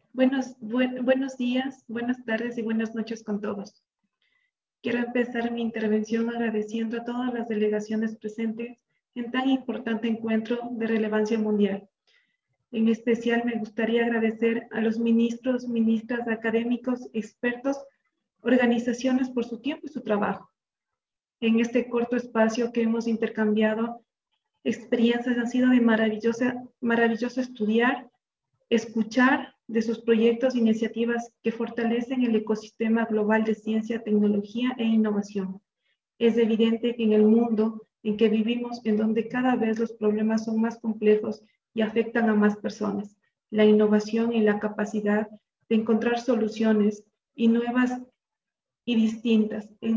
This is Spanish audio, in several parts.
Buenos días, buenas tardes y buenas noches con todos. Quiero empezar mi intervención agradeciendo a todas las delegaciones presentes en tan importante encuentro de relevancia mundial. En especial me gustaría agradecer a los ministros, ministras, académicos, expertos, organizaciones por su tiempo y su trabajo. En este corto espacio que hemos intercambiado experiencias, ha sido de maravilloso estudiar, escuchar de sus proyectos e iniciativas que fortalecen el ecosistema global de ciencia, tecnología e innovación. Es evidente que en el mundo en que vivimos, en donde cada vez los problemas son más complejos y afectan a más personas, la innovación y la capacidad de encontrar soluciones y nuevas y distintas es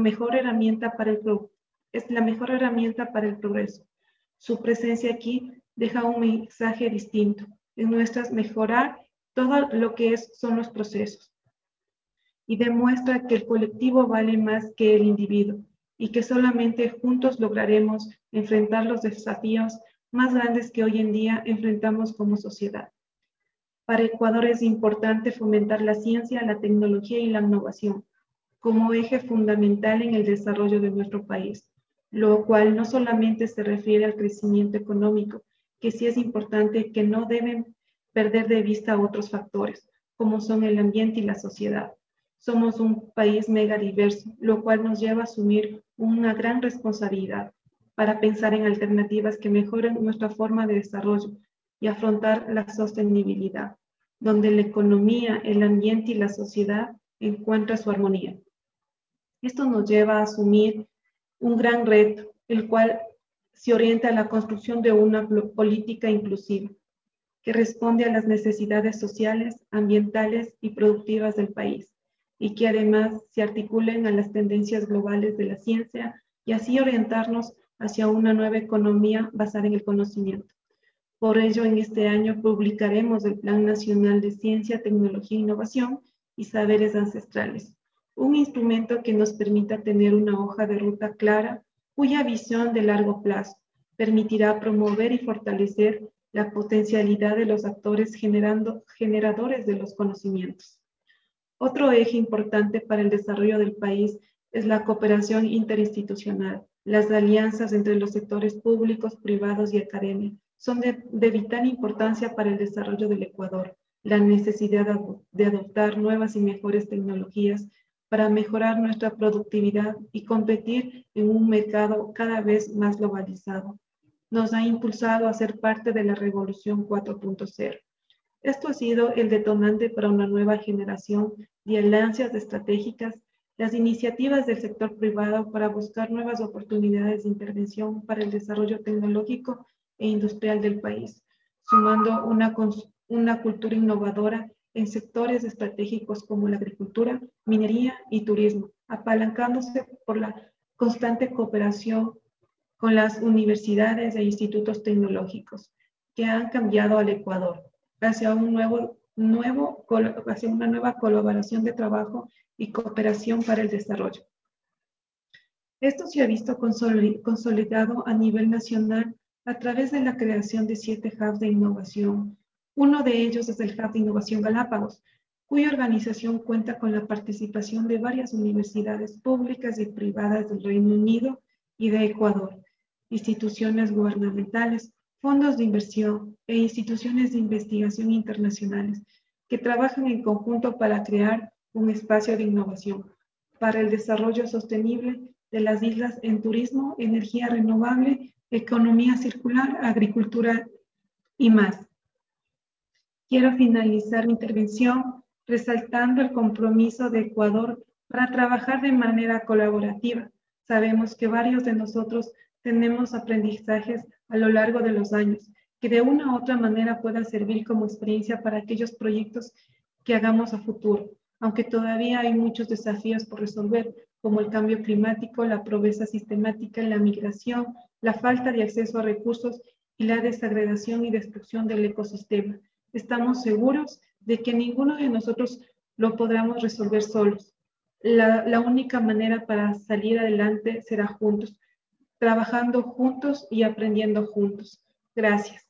es la mejor herramienta para el progreso. Su presencia aquí deja un mensaje distinto. En nuestras mejorar todo lo que son los procesos y demuestra que el colectivo vale más que el individuo y que solamente juntos lograremos enfrentar los desafíos más grandes que hoy en día enfrentamos como sociedad. Para Ecuador es importante fomentar la ciencia, la tecnología y la innovación como eje fundamental en el desarrollo de nuestro país, lo cual no solamente se refiere al crecimiento económico, que sí es importante, que no deben perder de vista otros factores, como son el ambiente y la sociedad. Somos un país mega diverso, lo cual nos lleva a asumir una gran responsabilidad para pensar en alternativas que mejoren nuestra forma de desarrollo y afrontar la sostenibilidad, donde la economía, el ambiente y la sociedad encuentran su armonía. Esto nos lleva a asumir un gran reto, el cual se orienta a la construcción de una política inclusiva, que responde a las necesidades sociales, ambientales y productivas del país, y que además se articulen a las tendencias globales de la ciencia y así orientarnos hacia una nueva economía basada en el conocimiento. Por ello, en este año publicaremos el Plan Nacional de Ciencia, Tecnología e Innovación y Saberes Ancestrales, un instrumento que nos permita tener una hoja de ruta clara, cuya visión de largo plazo permitirá promover y fortalecer la potencialidad de los actores generadores de los conocimientos. Otro eje importante para el desarrollo del país es la cooperación interinstitucional. Las alianzas entre los sectores públicos, privados y academia son de vital importancia para el desarrollo del Ecuador. La necesidad de adoptar nuevas y mejores tecnologías para mejorar nuestra productividad y competir en un mercado cada vez más globalizado nos ha impulsado a ser parte de la Revolución 4.0. Esto ha sido el detonante para una nueva generación de alianzas estratégicas, las iniciativas del sector privado para buscar nuevas oportunidades de intervención para el desarrollo tecnológico e industrial del país, sumando una cultura innovadora en sectores estratégicos como la agricultura, minería y turismo, apalancándose por la constante cooperación con las universidades e institutos tecnológicos que han cambiado al Ecuador hacia hacia una nueva colaboración de trabajo y cooperación para el desarrollo. Esto se ha visto consolidado a nivel nacional a través de la creación de 7 hubs de innovación. Uno de ellos es el Hub de Innovación Galápagos, cuya organización cuenta con la participación de varias universidades públicas y privadas del Reino Unido y de Ecuador, instituciones gubernamentales, fondos de inversión e instituciones de investigación internacionales que trabajan en conjunto para crear un espacio de innovación para el desarrollo sostenible de las islas en turismo, energía renovable, economía circular, agricultura y más. Quiero finalizar mi intervención resaltando el compromiso de Ecuador para trabajar de manera colaborativa. Sabemos que varios de nosotros tenemos aprendizajes a lo largo de los años que de una u otra manera puedan servir como experiencia para aquellos proyectos que hagamos a futuro, aunque todavía hay muchos desafíos por resolver, como el cambio climático, la pobreza sistemática, la migración, la falta de acceso a recursos y la desagregación y destrucción del ecosistema. Estamos seguros de que ninguno de nosotros lo podremos resolver solos. La única manera para salir adelante será juntos, trabajando juntos y aprendiendo juntos. Gracias.